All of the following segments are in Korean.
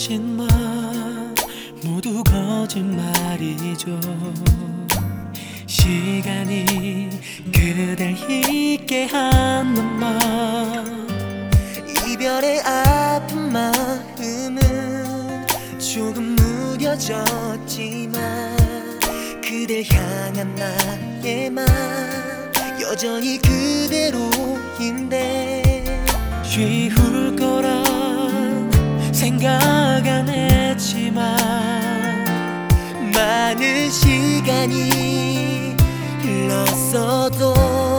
가진 말 모두 거짓말이죠. 시간이 그댈 잊게 하는 말, 이별의 아픈 마음은 조금 무뎌졌지만 그댈 향한 나의 맘 여전히 그대로인데, 쉬울 거란 생각 안 했지만 많은 시간이 흘렀어도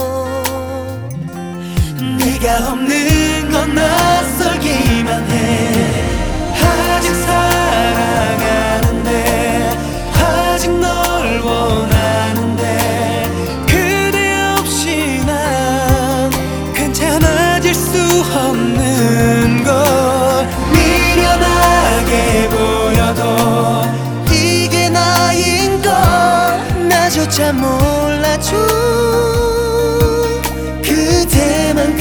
네가 없는 건 낯설기만 해. 아직 사랑하는데 아직 널 원하는데 그대 없이 난 괜찮아질 수 없는 걸. 미련하게 보여도 이게 나인 걸 나조차 몰라줘. 그대만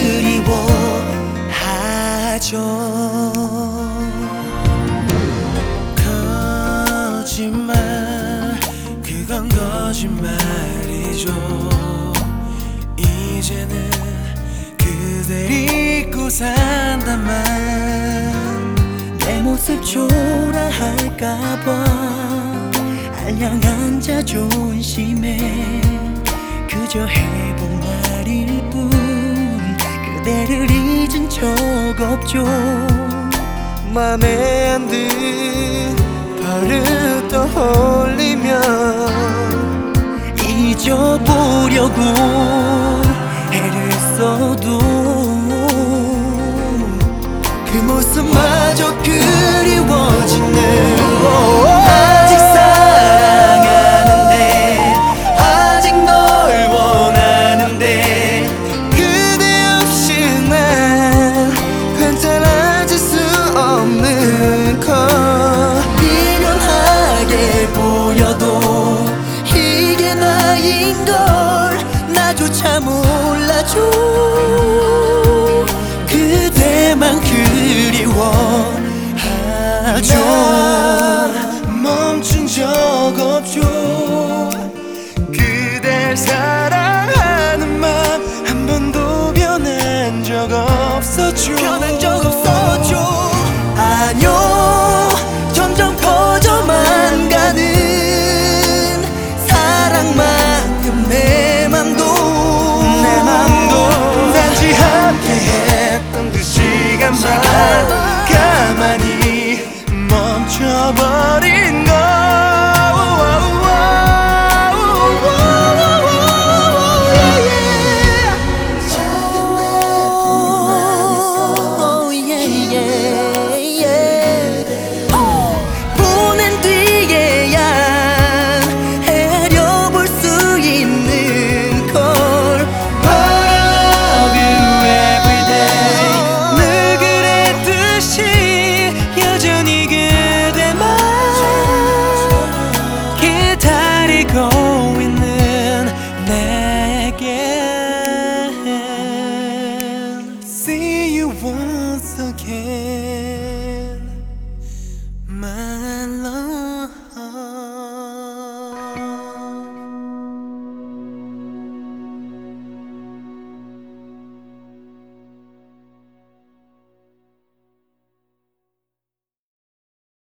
그리워하죠. 거짓말, 그건 거짓말이죠. 이제는 그댈 잊고 산다만 내 모습 초라할까봐 알량한 자존심에 그저 해본 말일 뿐 그대를 잊은 적 없죠. 맘에 안 든 버릇 떠올리면 잊어보려고 애를 써도 그 모습마저 그리워지네. 아직 사랑하는데 아직 널 원하는데 그대 없이 난 괜찮아질 수 없는 걸. 미련하게 보여도 이게 나인 걸 나조차 몰라줘. 그대만 그리워하죠. 멈춘 적 없죠. 그댈 사랑하는 맘 한 번도 변한 적 없었죠. 변한 적 없었죠. 아뇨